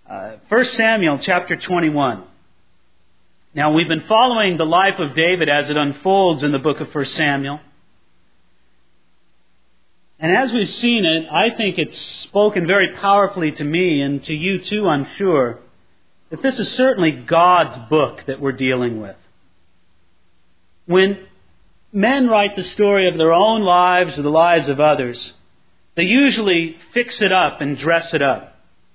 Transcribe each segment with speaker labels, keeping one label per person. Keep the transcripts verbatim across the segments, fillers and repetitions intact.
Speaker 1: Uh, First Samuel chapter twenty-one. Now, we've been following the life of David as it unfolds in the book of First Samuel. And as we've seen it, I think it's spoken very powerfully to me and to you too, I'm sure, that this is certainly God's book that we're dealing with. When men write the story of their own lives or the lives of others, they usually fix it up and dress it up.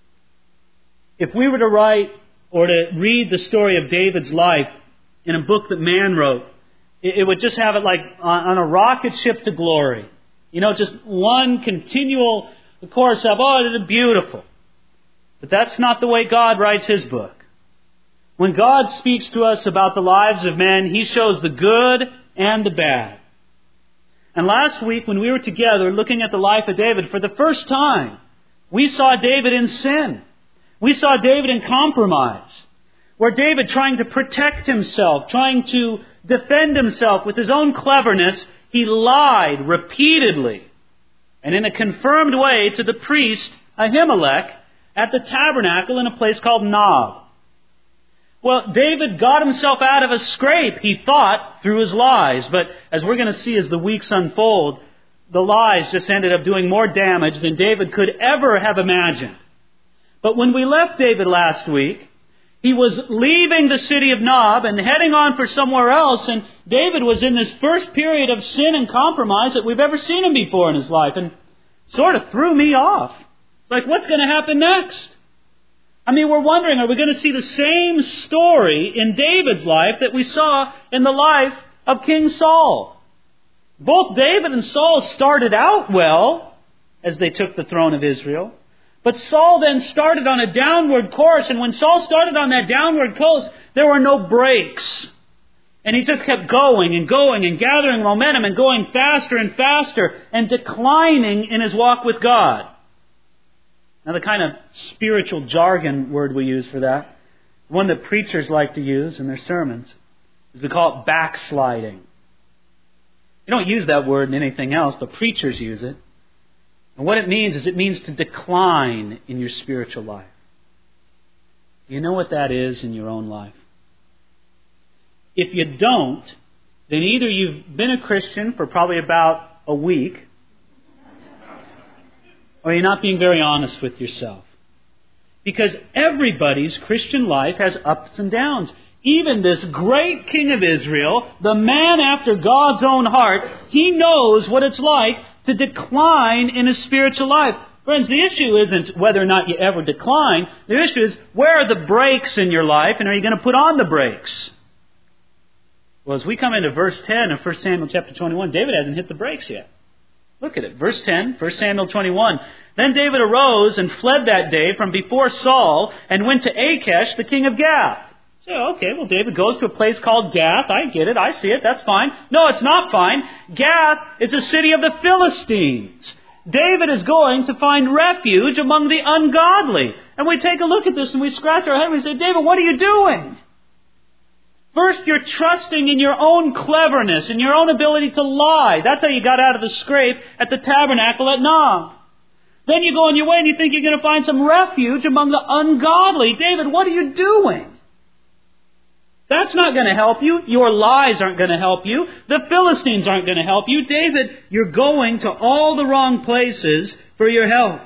Speaker 1: If we were to write or to read the story of David's life in a book that man wrote, it would just have it like on a rocket ship to glory. You know, just one continual course of, oh, it is beautiful. But that's not the way God writes His book. When God speaks to us about the lives of men, He shows the good and the bad. And last week when we were together looking at the life of David, for the first time, we saw David in sin. We saw David in compromise, where David, trying to protect himself, trying to defend himself with his own cleverness, he lied repeatedly and in a confirmed way to the priest Ahimelech at the tabernacle in a place called Nob. Well, David got himself out of a scrape, he thought, through his lies. But as we're going to see as the weeks unfold, the lies just ended up doing more damage than David could ever have imagined. But when we left David last week, he was leaving the city of Nob and heading on for somewhere else. And David was in this first period of sin and compromise that we've ever seen him before in his life. And sort of threw me off. Like, what's going to happen next? I mean, we're wondering, are we going to see the same story in David's life that we saw in the life of King Saul? Both David and Saul started out well as they took the throne of Israel. But Saul then started on a downward course, and when Saul started on that downward course, there were no breaks. And he just kept going and going and gathering momentum and going faster and faster and declining in his walk with God. Now, the kind of spiritual jargon word we use for that, one that preachers like to use in their sermons, is we call it backsliding. You don't use that word in anything else, but preachers use it. And what it means is it means to decline in your spiritual life. Do you know what that is in your own life? If you don't, then either you've been a Christian for probably about a week, or you're not being very honest with yourself. Because everybody's Christian life has ups and downs. Even this great king of Israel, the man after God's own heart, he knows what it's like to decline in his spiritual life. Friends, the issue isn't whether or not you ever decline. The issue is, where are the brakes in your life, and are you going to put on the brakes? Well, as we come into verse ten of First Samuel chapter twenty-one, David hasn't hit the brakes yet. Look at it. Verse ten, First Samuel twenty-one. Then David arose and fled that day from before Saul and went to Achish, the king of Gath. So, okay, well, David goes to a place called Gath. I get it. I see it. That's fine. No, it's not fine. Gath is a city of the Philistines. David is going to find refuge among the ungodly. And we take a look at this and we scratch our head and we say, David, what are you doing? First, you're trusting in your own cleverness, in your own ability to lie. That's how you got out of the scrape at the tabernacle at Nob. Then you go on your way and you think you're going to find some refuge among the ungodly. David, what are you doing? That's not going to help you. Your lies aren't going to help you. The Philistines aren't going to help you. David, you're going to all the wrong places for your help.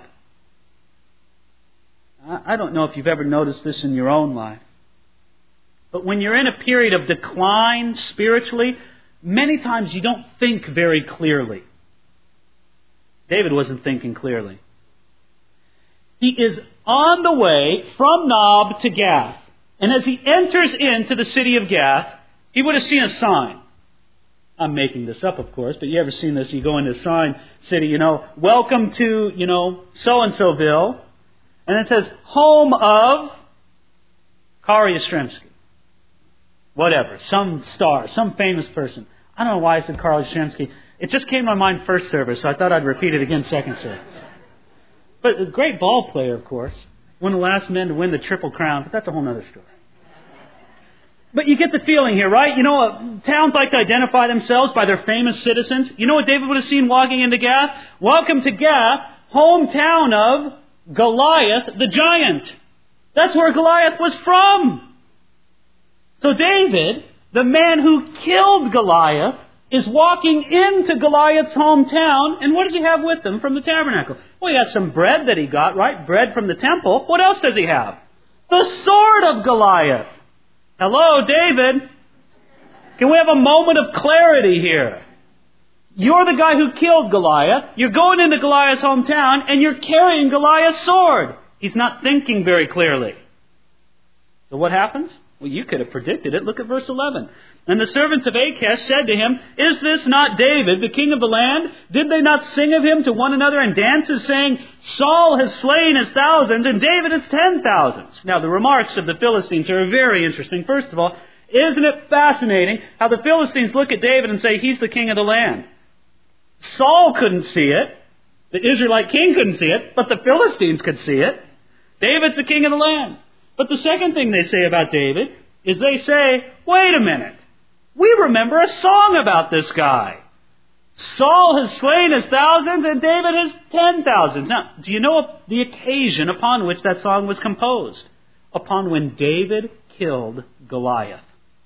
Speaker 1: I don't know if you've ever noticed this in your own life. But when you're in a period of decline spiritually, many times you don't think very clearly. David wasn't thinking clearly. He is on the way from Nob to Gath. And as he enters into the city of Gath, he would have seen a sign. I'm making this up, of course, but you ever seen this? You go into a sign city, you know, welcome to, you know, so-and-soville. And it says, home of Kari Yastrzemski. Whatever, some star, some famous person. I don't know why I said Kari Yastrzemski. It just came to my mind first service, so I thought I'd repeat it again second service. But a great ball player, of course. One of the last men to win the Triple Crown, but that's a whole other story. But you get the feeling here, right? You know, towns like to identify themselves by their famous citizens. You know what David would have seen walking into Gath? Welcome to Gath, hometown of Goliath the giant. That's where Goliath was from. So David, the man who killed Goliath, is walking into Goliath's hometown, and what does he have with him from the tabernacle? Well, he has some bread that he got, right? Bread from the temple. What else does he have? The sword of Goliath. Hello, David. Can we have a moment of clarity here? You're the guy who killed Goliath. You're going into Goliath's hometown, and you're carrying Goliath's sword. He's not thinking very clearly. So what happens? Well, you could have predicted it. Look at verse eleven. And the servants of Achish said to him, Is this not David, the king of the land? Did they not sing of him to one another in dances, saying, Saul has slain his thousands, and David his ten thousands? Now, the remarks of the Philistines are very interesting. First of all, isn't it fascinating how the Philistines look at David and say, he's the king of the land? Saul couldn't see it. The Israelite king couldn't see it, but the Philistines could see it. David's the king of the land. But the second thing they say about David is they say, wait a minute. We remember a song about this guy. Saul has slain his thousands and David his ten thousands. Now, do you know the occasion upon which that song was composed? Upon when David killed Goliath.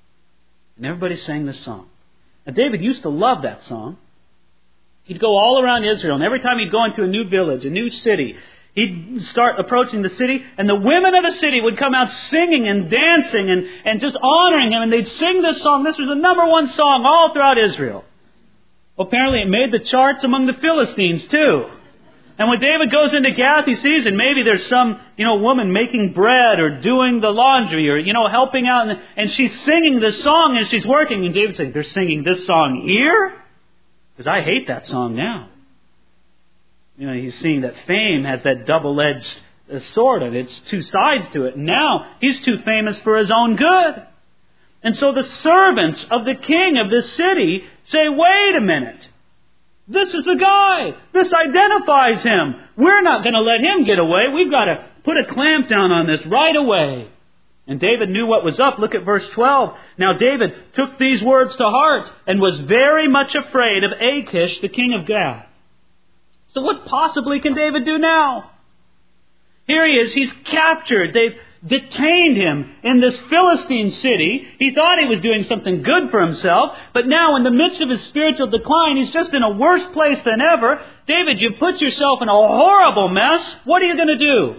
Speaker 1: And everybody sang this song. Now, David used to love that song. He'd go all around Israel, and every time he'd go into a new village, a new city, he'd start approaching the city, and the women of the city would come out singing and dancing and, and just honoring him, and they'd sing this song. This was the number one song all throughout Israel. Well, apparently it made the charts among the Philistines, too. And when David goes into Gath, he sees, and maybe there's some, you know, woman making bread or doing the laundry or, you know, helping out, and, and she's singing this song as she's working, and David's saying, they're singing this song here? Because I hate that song now. You know, he's seeing that fame has that double-edged sword, and it's two sides to it. Now, he's too famous for his own good. And so the servants of the king of this city say, wait a minute. This is the guy. This identifies him. We're not going to let him get away. We've got to put a clamp down on this right away. And David knew what was up. Look at verse twelve. Now David took these words to heart and was very much afraid of Achish, the king of Gath. So what possibly can David do now? Here he is. He's captured. They've detained him in this Philistine city. He thought he was doing something good for himself. But now in the midst of his spiritual decline, he's just in a worse place than ever. David, you put yourself in a horrible mess. What are you going to do?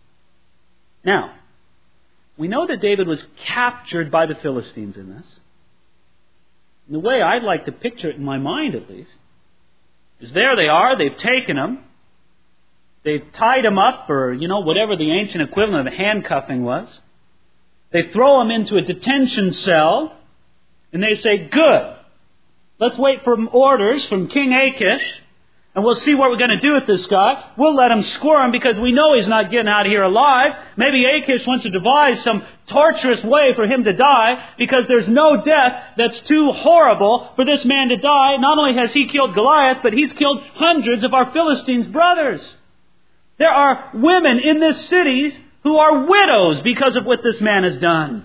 Speaker 1: Now, we know that David was captured by the Philistines in this. And the way I'd like to picture it in my mind, at least, is there they are. They've taken him. They've tied him up, or, you know, whatever the ancient equivalent of handcuffing was. They throw him into a detention cell, and they say, good. Let's wait for orders from King Achish, and we'll see what we're going to do with this guy. We'll let him squirm because we know he's not getting out of here alive. Maybe Achish wants to devise some torturous way for him to die because there's no death that's too horrible for this man to die. Not only has he killed Goliath, but he's killed hundreds of our Philistines' brothers. There are women in this city who are widows because of what this man has done.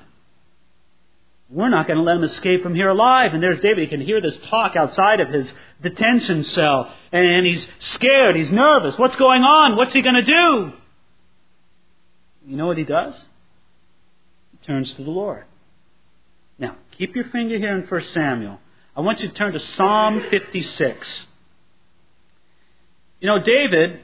Speaker 1: We're not going to let him escape from here alive. And there's David. He can hear this talk outside of his detention cell. And he's scared. He's nervous. What's going on? What's he going to do? You know what he does? He turns to the Lord. Now, keep your finger here in First Samuel. I want you to turn to Psalm fifty-six. You know, David,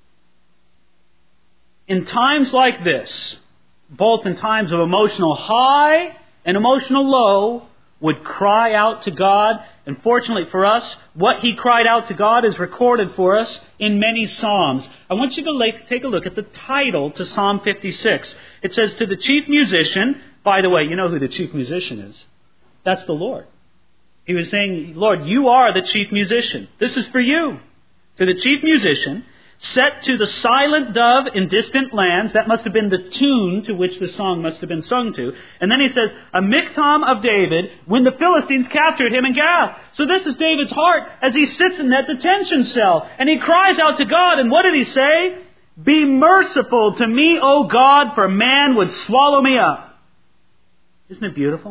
Speaker 1: in times like this, both in times of emotional high and emotional low, would cry out to God. And fortunately for us, what he cried out to God is recorded for us in many Psalms. I want you to take a look at the title to Psalm fifty-six. It says, to the chief musician. By the way, you know who the chief musician is. That's the Lord. He was saying, Lord, you are the chief musician. This is for you. To the chief musician, set to the silent dove in distant lands. That must have been the tune to which the song must have been sung to. And then he says, a miktam of David when the Philistines captured him in Gath. So this is David's heart as he sits in that detention cell. And he cries out to God. And what did he say? Be merciful to me, O God, for man would swallow me up. Isn't it beautiful?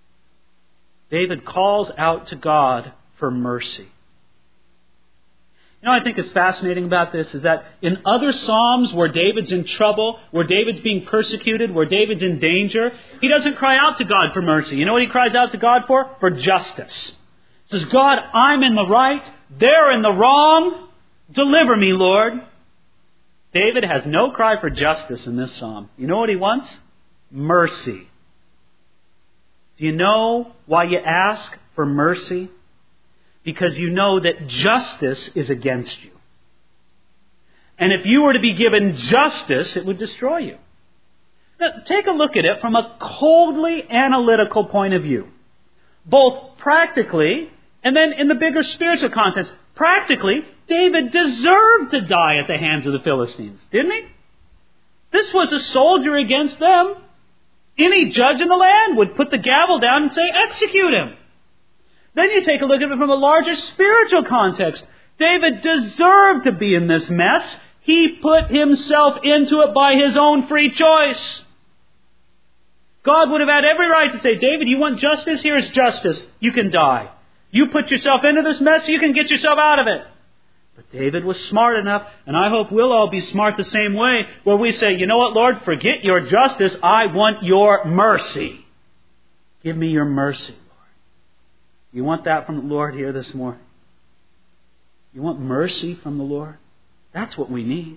Speaker 1: David calls out to God for mercy. You know what I think is fascinating about this is that in other Psalms where David's in trouble, where David's being persecuted, where David's in danger, he doesn't cry out to God for mercy. You know what he cries out to God for? For justice. He says, God, I'm in the right, they're in the wrong, deliver me, Lord. David has no cry for justice in this psalm. You know what he wants? Mercy. Do you know why you ask for mercy? Because you know that justice is against you. And if you were to be given justice, it would destroy you. Now, take a look at it from a coldly analytical point of view. Both practically and then in the bigger spiritual context. Practically, David deserved to die at the hands of the Philistines, didn't he? This was a soldier against them. Any judge in the land would put the gavel down and say, execute him. Then you take a look at it from a larger spiritual context. David deserved to be in this mess. He put himself into it by his own free choice. God would have had every right to say, David, you want justice? Here's justice. You can die. You put yourself into this mess, you can get yourself out of it. But David was smart enough, and I hope we'll all be smart the same way, where we say, you know what, Lord, forget your justice. I want your mercy. Give me your mercy. You want that from the Lord here this morning? You want mercy from the Lord? That's what we need.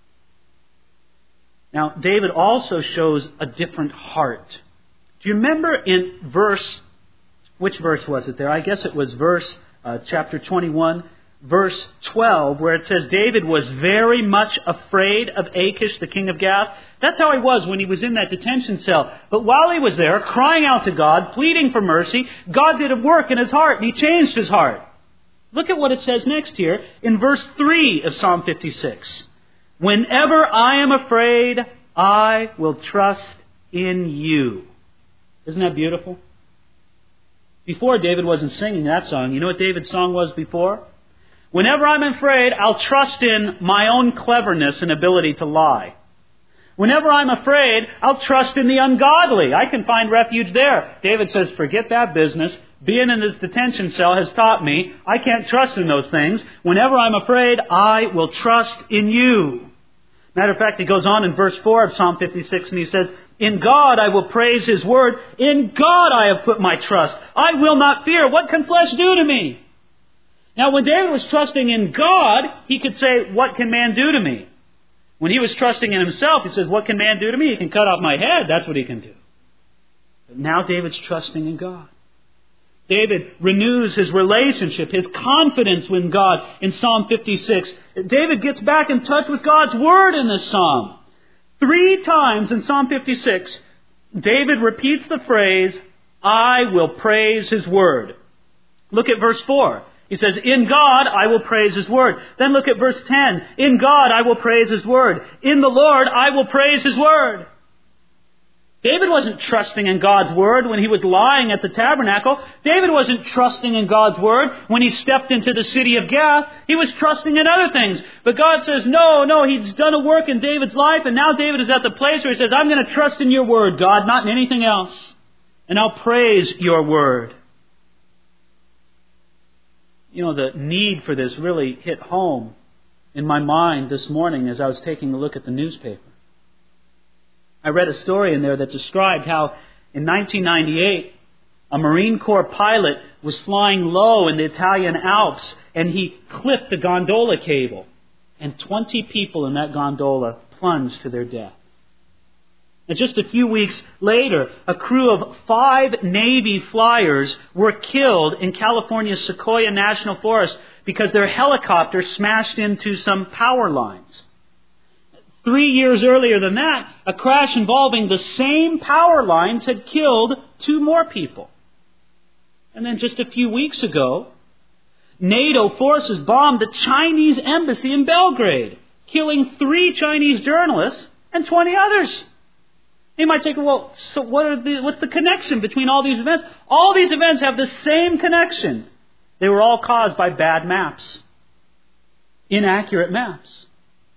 Speaker 1: Now, David also shows a different heart. Do you remember in verse, which verse was it there? I guess it was verse, uh, chapter twenty-one, verse twelve, where it says, David was very much afraid of Achish, the king of Gath. That's how he was when he was in that detention cell. But while he was there, crying out to God, pleading for mercy, God did a work in his heart, and he changed his heart. Look at what it says next here in verse three of Psalm fifty-six. Whenever I am afraid, I will trust in you. Isn't that beautiful? Before, David wasn't singing that song. You know what David's song was before? Whenever I'm afraid, I'll trust in my own cleverness and ability to lie. Whenever I'm afraid, I'll trust in the ungodly. I can find refuge there. David says, forget that business. Being in this detention cell has taught me I can't trust in those things. Whenever I'm afraid, I will trust in you. Matter of fact, he goes on in verse four of Psalm fifty-six and he says, in God I will praise His word. In God I have put my trust. I will not fear. What can flesh do to me? Now, when David was trusting in God, he could say, what can man do to me? When he was trusting in himself, he says, what can man do to me? He can cut off my head. That's what he can do. But now David's trusting in God. David renews his relationship, his confidence in God in Psalm fifty-six. David gets back in touch with God's word in this psalm. Three times in Psalm fifty-six, David repeats the phrase, I will praise His word. Look at verse four. He says, in God I will praise His word. Then look at verse ten. In God I will praise His word. In the Lord I will praise His word. David wasn't trusting in God's word when he was lying at the tabernacle. David wasn't trusting in God's word when he stepped into the city of Gath. He was trusting in other things. But God says, no, no, He's done a work in David's life, and now David is at the place where he says, I'm going to trust in your word, God, not in anything else. And I'll praise your word. You know, the need for this really hit home in my mind this morning as I was taking a look at the newspaper. I read a story in there that described how in nineteen ninety-eight, a Marine Corps pilot was flying low in the Italian Alps and he clipped a gondola cable. And twenty people in that gondola plunged to their death. And just a few weeks later, a crew of five Navy flyers were killed in California's Sequoia National Forest because their helicopter smashed into some power lines. Three years earlier than that, a crash involving the same power lines had killed two more people. And then just a few weeks ago, NATO forces bombed the Chinese embassy in Belgrade, killing three Chinese journalists and twenty others. You might think, well, so what are the, what's the connection between all these events? All these events have the same connection. They were all caused by bad maps, inaccurate maps.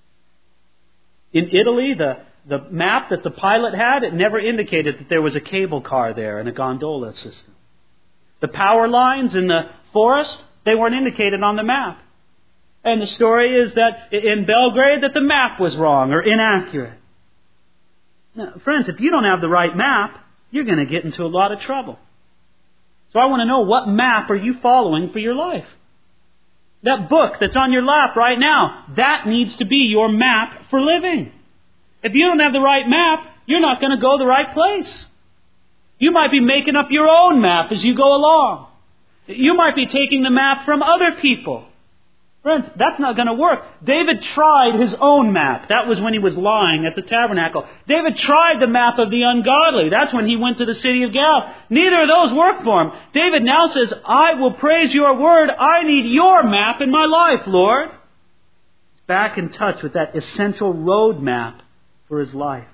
Speaker 1: In Italy, the, the map that the pilot had, it never indicated that there was a cable car there and a gondola system. The power lines in the forest, they weren't indicated on the map. And the story is that in Belgrade that the map was wrong or inaccurate. Now, friends, if you don't have the right map, you're going to get into a lot of trouble. So I want to know, what map are you following for your life? That book that's on your lap right now, that needs to be your map for living. If you don't have the right map, you're not going to go the right place. You might be making up your own map as you go along. You might be taking the map from other people. Friends, that's not going to work. David tried his own map. That was when he was lying at the tabernacle. David tried the map of the ungodly. That's when he went to the city of Gath. Neither of those worked for him. David now says, I will praise your word. I need your map in my life, Lord. Back in touch with that essential road map for his life.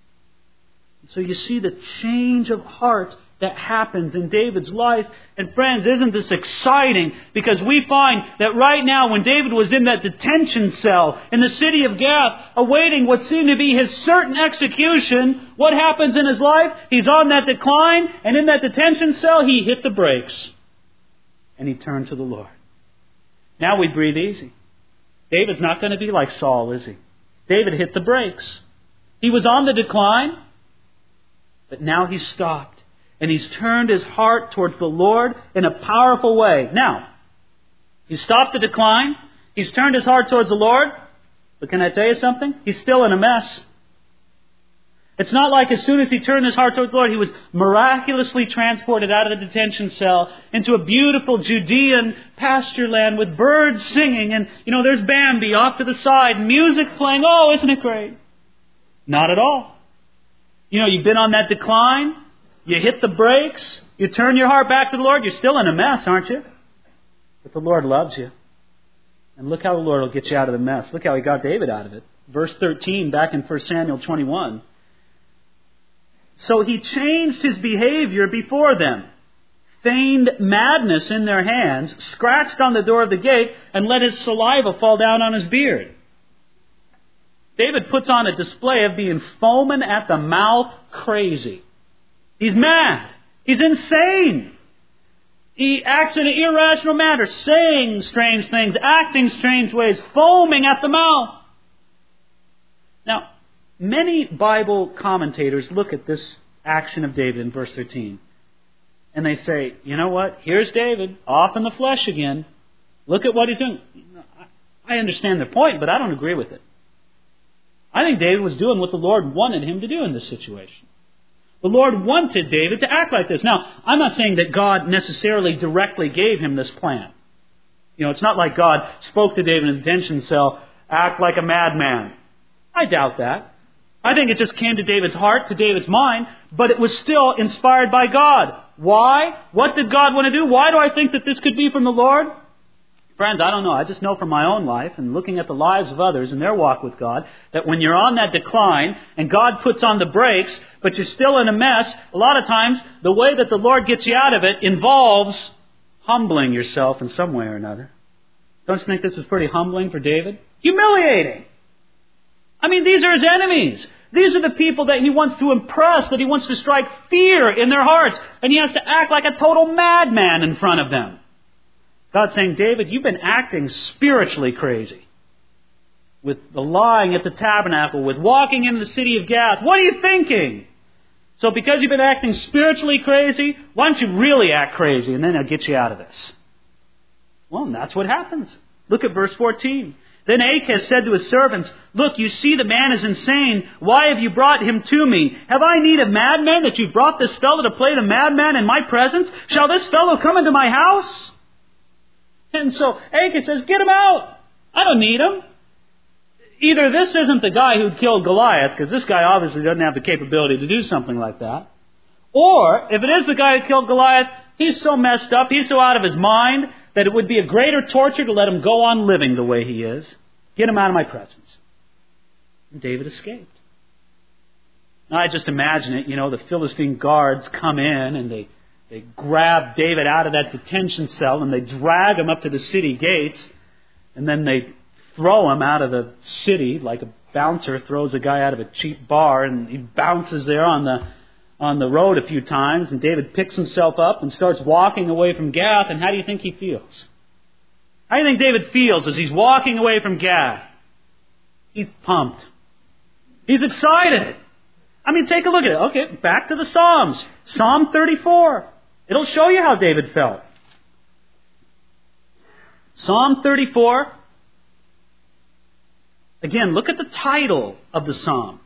Speaker 1: So you see the change of heart that happens in David's life. And friends, isn't this exciting? Because we find that right now, when David was in that detention cell in the city of Gath, awaiting what seemed to be his certain execution, what happens in his life? He's on that decline, and in that detention cell, he hit the brakes. And he turned to the Lord. Now we breathe easy. David's not going to be like Saul, is he? David hit the brakes. He was on the decline, but now he's stopped. And he's turned his heart towards the Lord in a powerful way. Now, he's stopped the decline. He's turned his heart towards the Lord. But can I tell you something? He's still in a mess. It's not like as soon as he turned his heart towards the Lord, he was miraculously transported out of the detention cell into a beautiful Judean pasture land with birds singing. And, you know, there's Bambi off to the side. Music's playing. Oh, isn't it great? Not at all. You know, you've been on that decline. You hit the brakes. You turn your heart back to the Lord. You're still in a mess, aren't you? But the Lord loves you. And look how the Lord will get you out of the mess. Look how He got David out of it. Verse thirteen, back in First Samuel twenty-one. So he changed his behavior before them, feigned madness in their hands, scratched on the door of the gate, and let his saliva fall down on his beard. David puts on a display of being foaming at the mouth crazy. He's mad. He's insane. He acts in an irrational manner, saying strange things, acting strange ways, foaming at the mouth. Now, many Bible commentators look at this action of David in verse thirteen, and they say, you know what? Here's David, off in the flesh again. Look at what he's doing. I understand their point, but I don't agree with it. I think David was doing what the Lord wanted him to do in this situation. The Lord wanted David to act like this. Now, I'm not saying that God necessarily directly gave him this plan. You know, it's not like God spoke to David in the detention cell, act like a madman. I doubt that. I think it just came to David's heart, to David's mind, but it was still inspired by God. Why? What did God want to do? Why do I think that this could be from the Lord? Friends, I don't know. I just know from my own life and looking at the lives of others and their walk with God, that when you're on that decline and God puts on the brakes, but you're still in a mess, a lot of times the way that the Lord gets you out of it involves humbling yourself in some way or another. Don't you think this was pretty humbling for David? Humiliating. I mean, these are his enemies. These are the people that he wants to impress, that he wants to strike fear in their hearts. And he has to act like a total madman in front of them. God's saying, David, you've been acting spiritually crazy. With the lying at the tabernacle, with walking into the city of Gath. What are you thinking? So because you've been acting spiritually crazy, why don't you really act crazy and then I'll get you out of this? Well, and that's what happens. Look at verse fourteen. Then Achish said to his servants, look, you see the man is insane. Why have you brought him to me? Have I need of madmen that you've brought this fellow to play the madman in my presence? Shall this fellow come into my house? And so Achish says, get him out. I don't need him. Either this isn't the guy who killed Goliath, because this guy obviously doesn't have the capability to do something like that. Or, if it is the guy who killed Goliath, he's so messed up, he's so out of his mind, that it would be a greater torture to let him go on living the way he is. Get him out of my presence. And David escaped. Now, I just imagine it, you know, the Philistine guards come in and they, they grab David out of that detention cell and they drag him up to the city gates, and then they throw him out of the city like a bouncer throws a guy out of a cheap bar, and he bounces there on the on the road a few times, and David picks himself up and starts walking away from Gath, and how do you think he feels? How do you think David feels as he's walking away from Gath? He's pumped. He's excited. I mean, take a look at it. Okay, back to the Psalms. Psalm thirty-four. It'll show you how David felt. Psalm thirty-four. Again, look at the title of the psalm.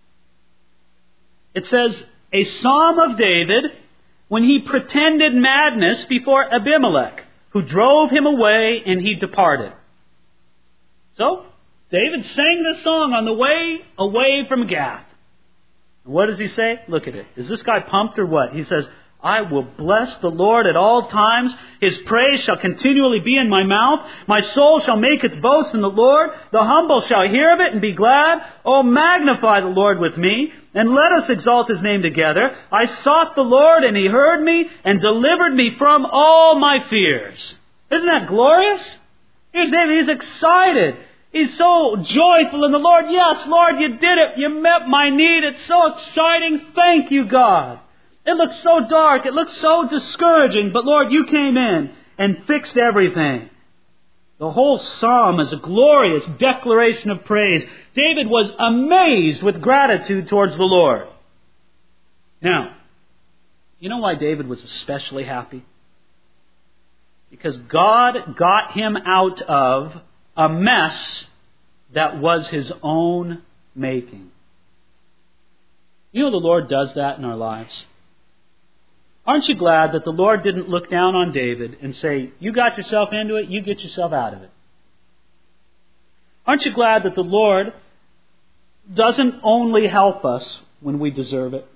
Speaker 1: It says, a psalm of David when he pretended madness before Abimelech, who drove him away and he departed. So, David sang this song on the way away from Gath. And what does he say? Look at it. Is this guy pumped or what? He says, I will bless the Lord at all times. His praise shall continually be in my mouth. My soul shall make its boast in the Lord. The humble shall hear of it and be glad. Oh, magnify the Lord with me, and let us exalt His name together. I sought the Lord, and He heard me, and delivered me from all my fears. Isn't that glorious? Here's David. He's excited. He's so joyful in the Lord. Yes, Lord, you did it. You met my need. It's so exciting. Thank you, God. It looks so dark. It looks so discouraging. But Lord, you came in and fixed everything. The whole psalm is a glorious declaration of praise. David was amazed with gratitude towards the Lord. Now, you know why David was especially happy? Because God got him out of a mess that was his own making. You know the Lord does that in our lives. Aren't you glad that the Lord didn't look down on David and say, you got yourself into it, you get yourself out of it? Aren't you glad that the Lord doesn't only help us when we deserve it?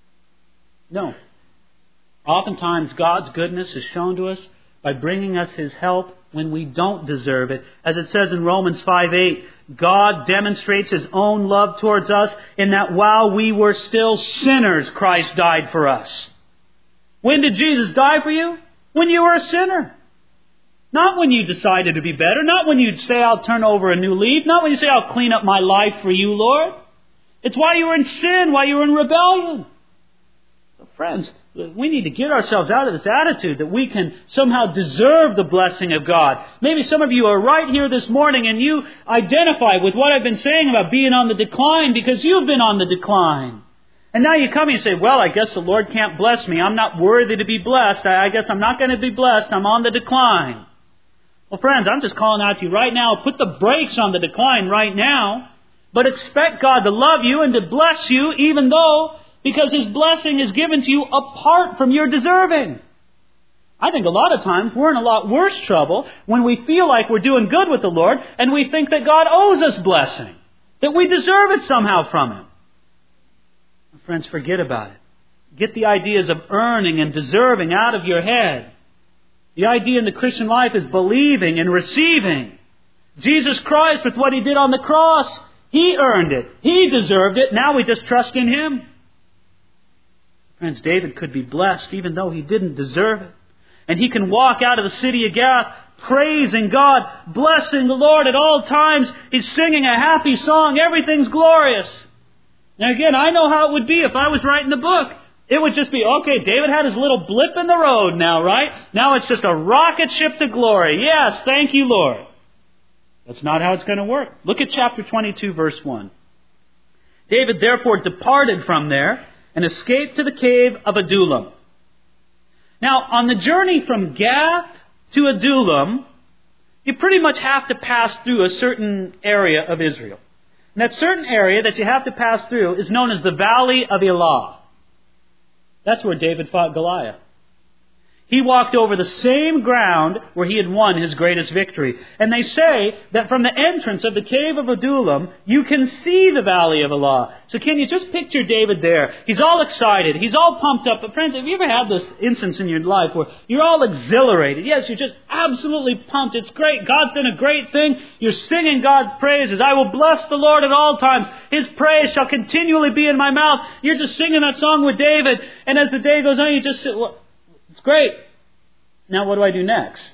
Speaker 1: No. Oftentimes God's goodness is shown to us by bringing us His help when we don't deserve it. As it says in Romans five eight, God demonstrates His own love towards us in that while we were still sinners, Christ died for us. When did Jesus die for you? When you were a sinner. Not when you decided to be better. Not when you say, I'll turn over a new leaf. Not when you say, I'll clean up my life for you, Lord. It's while you were in sin, while you were in rebellion. So friends, we need to get ourselves out of this attitude that we can somehow deserve the blessing of God. Maybe some of you are right here this morning and you identify with what I've been saying about being on the decline because you've been on the decline. And now you come and you say, well, I guess the Lord can't bless me. I'm not worthy to be blessed. I guess I'm not going to be blessed. I'm on the decline. Well, friends, I'm just calling out to you right now. Put the brakes on the decline right now. But expect God to love you and to bless you even though, because His blessing is given to you apart from your deserving. I think a lot of times we're in a lot worse trouble when we feel like we're doing good with the Lord and we think that God owes us blessing. That we deserve it somehow from Him. Friends, forget about it. Get the ideas of earning and deserving out of your head. The idea in the Christian life is believing and receiving. Jesus Christ, with what He did on the cross, He earned it. He deserved it. Now we just trust in Him. Friends, David could be blessed even though he didn't deserve it. And he can walk out of the city of Gath praising God, blessing the Lord at all times. He's singing a happy song. Everything's glorious. Now again, I know how it would be if I was writing the book. It would just be, okay, David had his little blip in the road now, right? Now it's just a rocket ship to glory. Yes, thank you, Lord. That's not how it's going to work. Look at chapter twenty-two, verse one. David therefore departed from there and escaped to the cave of Adullam. Now, on the journey from Gath to Adullam, you pretty much have to pass through a certain area of Israel. And that certain area that you have to pass through is known as the Valley of Elah. That's where David fought Goliath. He walked over the same ground where he had won his greatest victory. And they say that from the entrance of the cave of Adullam, you can see the Valley of Elah. So can you just picture David there? He's all excited. He's all pumped up. But friends, have you ever had this instance in your life where you're all exhilarated? Yes, you're just absolutely pumped. It's great. God's done a great thing. You're singing God's praises. I will bless the Lord at all times. His praise shall continually be in my mouth. You're just singing that song with David. And as the day goes on, you just sit, well, it's great. Now what do I do next?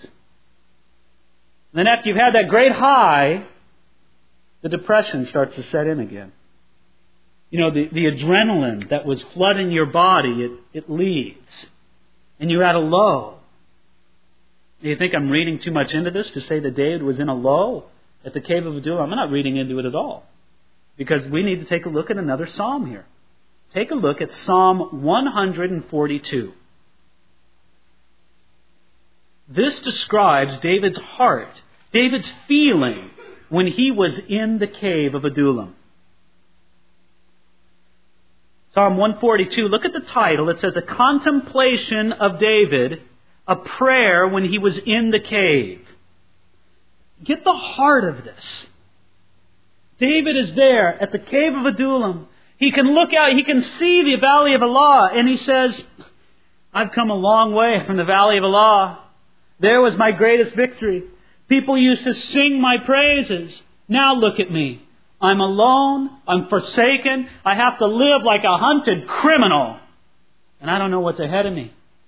Speaker 1: Then after you've had that great high, the depression starts to set in again. You know, the, the adrenaline that was flooding your body, it, it leaves. And you're at a low. You think I'm reading too much into this to say that David was in a low at the cave of Adullam? I'm not reading into it at all. Because we need to take a look at another psalm here. Take a look at Psalm one forty-two. This describes David's heart, David's feeling when he was in the cave of Adullam. Psalm one forty-two, look at the title. It says, A Contemplation of David, a Prayer when he was in the cave. Get the heart of this. David is there at the cave of Adullam. He can look out, he can see the valley of Elah, and he says, I've come a long way from the valley of Elah. There was my greatest victory. People used to sing my praises. Now look at me. I'm alone. I'm forsaken. I have to live like a hunted criminal. And I don't know what's ahead of me.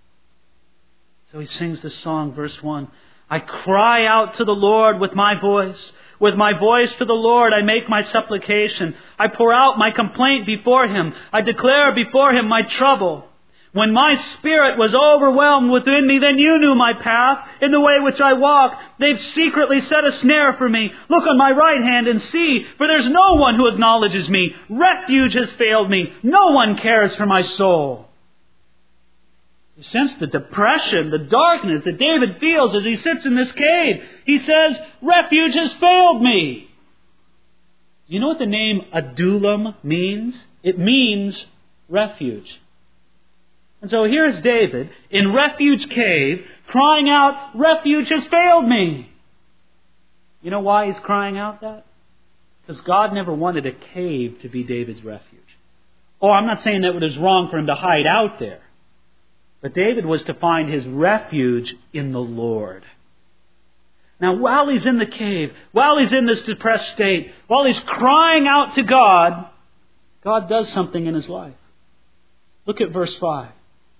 Speaker 1: So he sings this song, verse one. I cry out to the Lord with my voice. With my voice to the Lord, I make my supplication. I pour out my complaint before Him. I declare before Him my trouble. When my spirit was overwhelmed within me, then you knew my path, in the way which I walk. They've secretly set a snare for me. Look on my right hand and see, for there's no one who acknowledges me. Refuge has failed me. No one cares for my soul. You sense the depression, the darkness that David feels as he sits in this cave. He says, refuge has failed me. Do you know what the name Adullam means? It means refuge. And so here's David in Refuge Cave crying out, refuge has failed me. You know why he's crying out that? Because God never wanted a cave to be David's refuge. Oh, I'm not saying that it was wrong for him to hide out there. But David was to find his refuge in the Lord. Now, while he's in the cave, while he's in this depressed state, while he's crying out to God, God does something in his life. Look at verse five.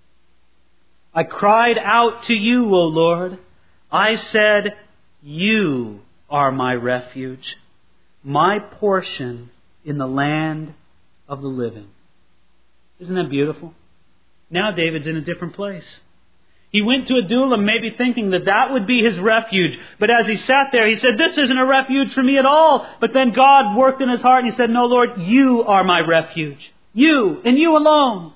Speaker 1: I cried out to you, O Lord. I said, you are my refuge, my portion in the land of the living. Isn't that beautiful? Now David's in a different place. He went to Adullam maybe thinking that that would be his refuge. But as he sat there, he said, this isn't a refuge for me at all. But then God worked in his heart and he said, no, Lord, you are my refuge. You and you alone.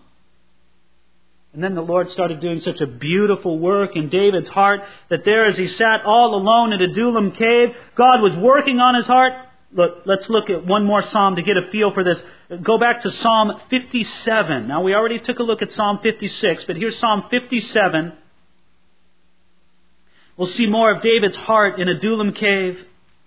Speaker 1: And then the Lord started doing such a beautiful work in David's heart that there as he sat all alone in Adullam cave, God was working on his heart. Look, let's look at one more psalm to get a feel for this. Go back to Psalm fifty-seven. Now, we already took a look at Psalm fifty-six, but here's Psalm fifty-seven. We'll see more of David's heart in Adullam cave.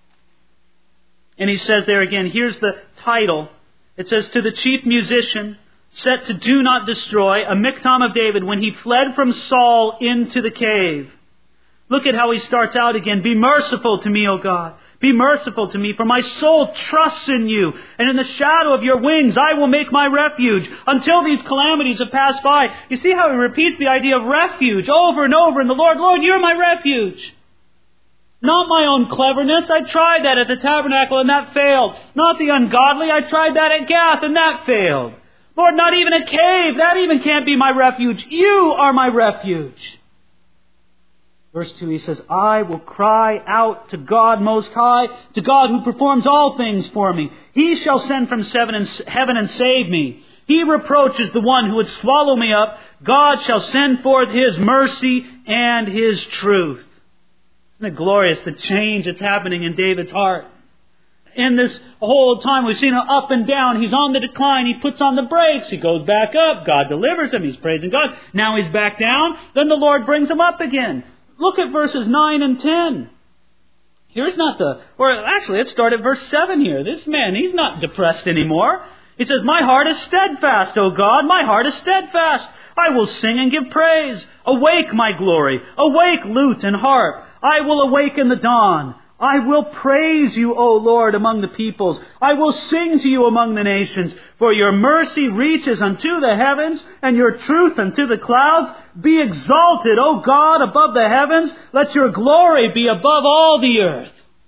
Speaker 1: And he says there again, here's the title. It says, to the chief musician, set to do not destroy, a miktam of David, when he fled from Saul into the cave. Look at how he starts out again. Be merciful to me, O God. Be merciful to me, for my soul trusts in you. And in the shadow of your wings, I will make my refuge until these calamities have passed by. You see how he repeats the idea of refuge over and over in the Lord. Lord, you're my refuge. Not my own cleverness. I tried that at the tabernacle and that failed. Not the ungodly. I tried that at Gath and that failed. Lord, not even a cave. That even can't be my refuge. You are my refuge. Verse two, he says, I will cry out to God Most High, to God who performs all things for me. He shall send from heaven and save me. He reproaches the one who would swallow me up. God shall send forth His mercy and His truth. Isn't it glorious, the change that's happening in David's heart? In this whole time, we've seen him up and down. He's on the decline. He puts on the brakes. He goes back up. God delivers him. He's praising God. Now he's back down. Then the Lord brings him up again. Look at verses nine and ten. Here's not the... Or actually, let's start at verse seven here. This man, he's not depressed anymore. He says, my heart is steadfast, O God. My heart is steadfast. I will sing and give praise. Awake, my glory. Awake, lute and harp. I will awake in the dawn. I will praise you, O Lord, among the peoples. I will sing to you among the nations. For your mercy reaches unto the heavens, and your truth unto the clouds. Be exalted, O God, above the heavens. Let your glory be above all the earth.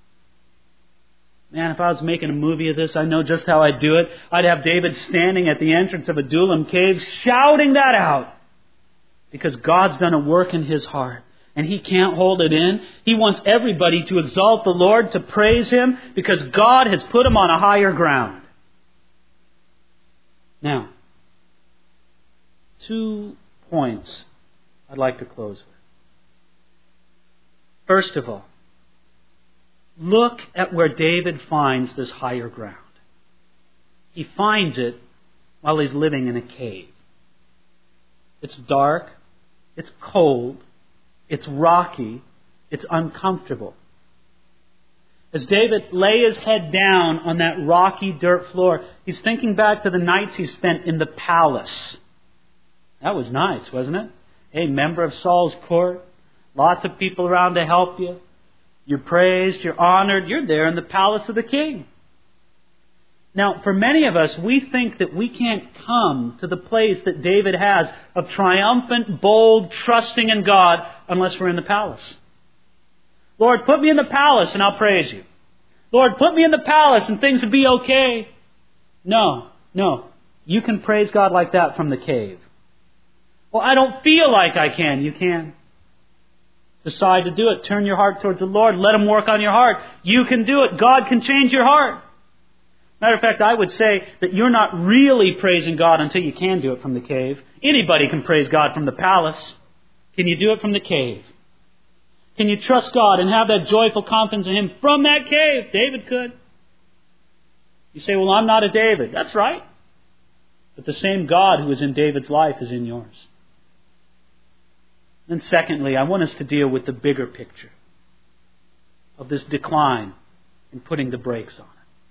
Speaker 1: Man, if I was making a movie of this, I know just how I'd do it. I'd have David standing at the entrance of Adullam cave, shouting that out. Because God's done a work in his heart. and he can't hold it in. He wants everybody to exalt the Lord, to praise Him, because God has put him on a higher ground. Now, two points I'd like to close with. First of all, look at where David finds this higher ground. He finds it while he's living in a cave. It's dark, it's cold, it's rocky, it's uncomfortable. As David lay his head down on that rocky dirt floor, he's thinking back to the nights he spent in the palace. That was nice, wasn't it? Hey, member of Saul's court, lots of people around to help you. You're praised, you're honored, you're there in the palace of the king. Now, for many of us, we think that we can't come to the place that David has of triumphant, bold, trusting in God unless we're in the palace. Lord, put me in the palace and I'll praise you. Lord, put me in the palace and things will be okay. No, no. You can praise God like that from the cave. Well, I don't feel like I can. You can. Decide to do it. Turn your heart towards the Lord. Let Him work on your heart. You can do it. God can change your heart. Matter of fact, I would say that you're not really praising God until you can do it from the cave. Anybody can praise God from the palace. Can you do it from the cave? Can you trust God and have that joyful confidence in Him from that cave? David could. You say, well, I'm not a David. That's right. But the same God who is in David's life is in yours. And secondly, I want us to deal with the bigger picture of this decline and putting the brakes on it.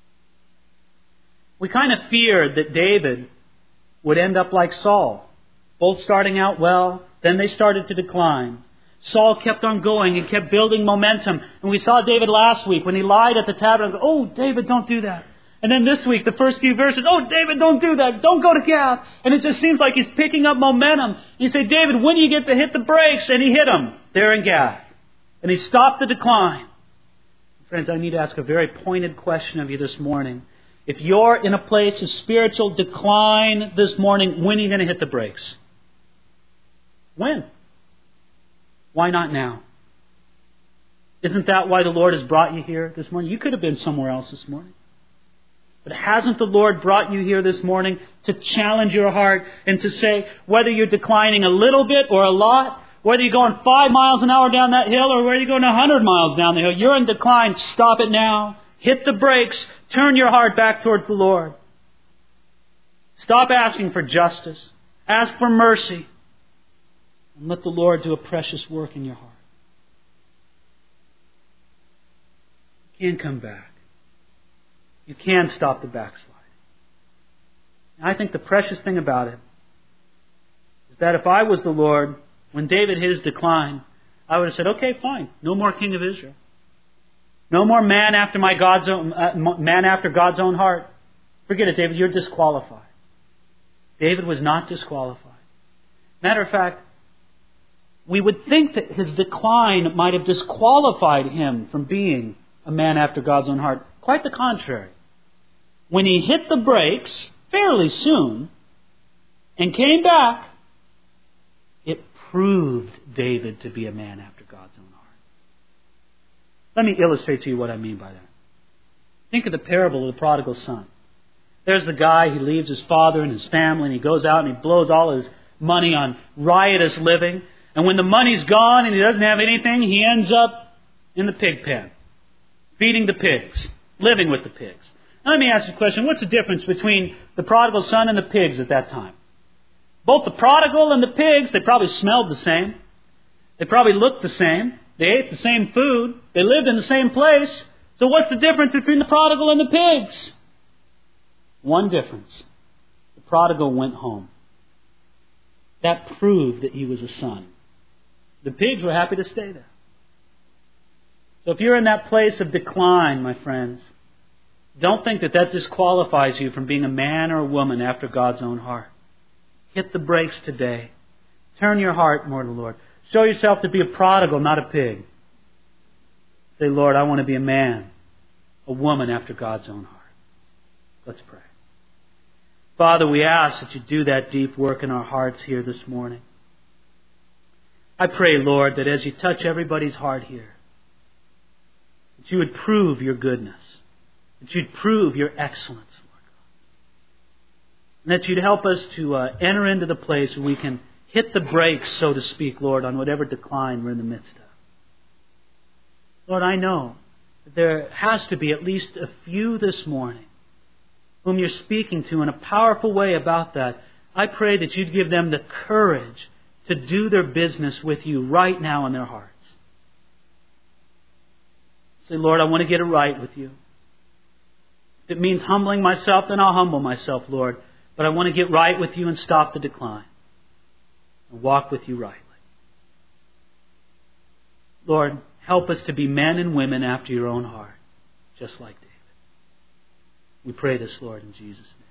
Speaker 1: We kind of feared that David would end up like Saul, both starting out well, then they started to decline. Saul kept on going and kept building momentum. And we saw David last week when he lied at the tabernacle. Oh, David, don't do that. And then this week, the first few verses, oh, David, don't do that. Don't go to Gath. And it just seems like he's picking up momentum. And you say, David, when do you get to hit the brakes? And he hit them there in Gath. And he stopped the decline. Friends, I need to ask a very pointed question of you this morning. If you're in a place of spiritual decline this morning, when are you going to hit the brakes? When? Why not now? Isn't that why the Lord has brought you here this morning? You could have been somewhere else this morning. But hasn't the Lord brought you here this morning to challenge your heart and to say, whether you're declining a little bit or a lot, whether you're going five miles an hour down that hill or whether you're going a hundred miles down the hill, you're in decline. Stop it now. Hit the brakes. Turn your heart back towards the Lord. Stop asking for justice. Ask for mercy. And let the Lord do a precious work in your heart. You can come back. You can stop the backsliding. And I think the precious thing about it is that if I was the Lord, when David hit his decline, I would have said, okay, fine. No more king of Israel. No more man after my God's own, uh, man after God's own heart. Forget it, David. You're disqualified. David was not disqualified. Matter of fact, we would think that his decline might have disqualified him from being a man after God's own heart. Quite the contrary. When he hit the brakes fairly soon and came back, it proved David to be a man after God's own heart. Let me illustrate to you what I mean by that. Think of the parable of the prodigal son. There's the guy, he leaves his father and his family and he goes out and he blows all his money on riotous living. And when the money's gone and he doesn't have anything, he ends up in the pig pen, feeding the pigs, living with the pigs. Now let me ask you a question. What's the difference between the prodigal son and the pigs at that time? Both the prodigal and the pigs, they probably smelled the same. They probably looked the same. They ate the same food. They lived in the same place. So what's the difference between the prodigal and the pigs? One difference. The prodigal went home. That proved that he was a son. The pigs were happy to stay there. So if you're in that place of decline, my friends, don't think that that disqualifies you from being a man or a woman after God's own heart. Hit the brakes today. Turn your heart more to the Lord. Show yourself to be a prodigal, not a pig. Say, Lord, I want to be a man, a woman after God's own heart. Let's pray. Father, we ask that you do that deep work in our hearts here this morning. I pray, Lord, that as you touch everybody's heart here, that you would prove your goodness, that you'd prove your excellence, Lord God, and that you'd help us to uh, enter into the place where we can hit the brakes, so to speak, Lord, on whatever decline we're in the midst of. Lord, I know that there has to be at least a few this morning whom you're speaking to in a powerful way about that. I pray that you'd give them the courage to do their business with you right now in their hearts. Say, Lord, I want to get it right with you. If it means humbling myself, then I'll humble myself, Lord. But I want to get right with you and stop the decline and walk with you rightly. Lord, help us to be men and women after your own heart, just like David. We pray this, Lord, in Jesus' name.